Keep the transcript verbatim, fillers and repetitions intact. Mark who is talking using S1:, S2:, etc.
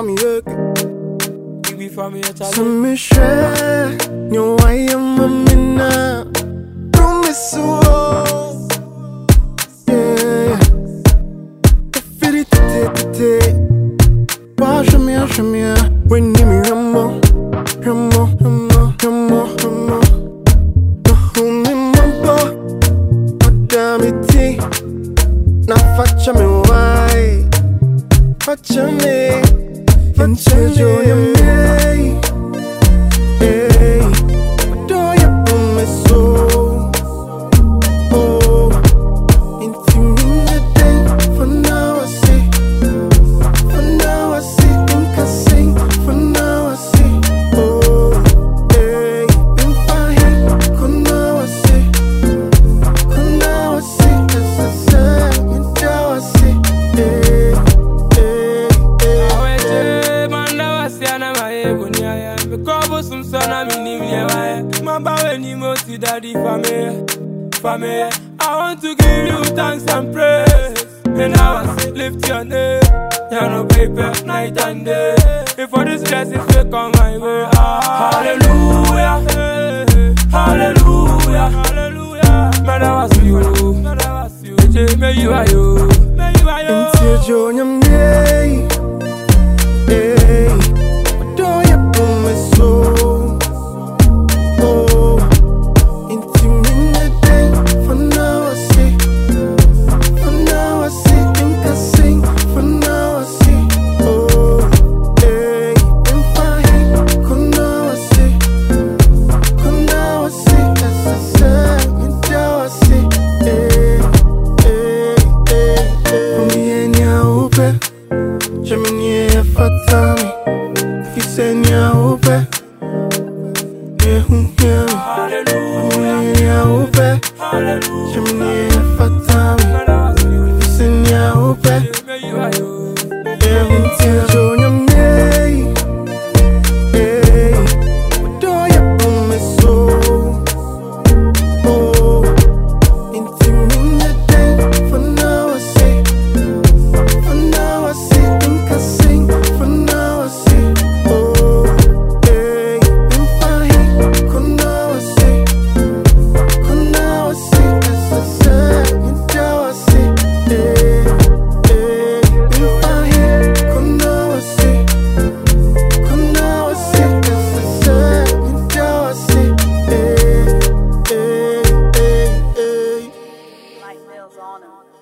S1: me hook.
S2: You be for me a child.
S1: So me share, you why am a mina? Promise so. Yeah. If it today, wash me, wash me. When you me ramo, ramo, ramo, ramo, ramo. No home mambo, madame tea. Na faccia me why, faccia me, faccia me. Hey, adore you for me so. Oh, intimidating. For now I see, for now I see. Think I sing. For now I see. Oh, hey, in fire. For now I see, for now I see. As I say, in now I see. Hey, hey, hey.
S2: Aweje manda wasiana maebunia. Because some son of me, my boy, ni moti daddy for me, for me. I want to give you thanks and praise. And now I say, lift your name. You know, paper, night and day. If for this blessings will come my way, ah, hallelujah, hey, hallelujah, hallelujah. Man, I was you, man, I was you. May you are you, may you are you.
S1: Until Junior May, hey, adore you for me so. Oh, intimidating. For now I see, for now I see. Think I sing. For now I see. Oh, hey, in fire. For now I see, for now I see. As I say, in now I see. Hey, hey, hey, hey. For me and your open, Gemini fatami. If you say nya open. Hallelujah, hallelujah. Chimney fatami. If you sing ya ope, until Junior May. Hey, adore you for me so. Oh, intimidating. For now I see, for now I see. Think I sing. For now I see. Oh, hey, in fire. For now I see. For now I see. As I say, in now I see. Hey, hey, in fire. For now I see. For now I see. As I say, in now I see. Hey, hey, hey, hey.
S3: Life lives on.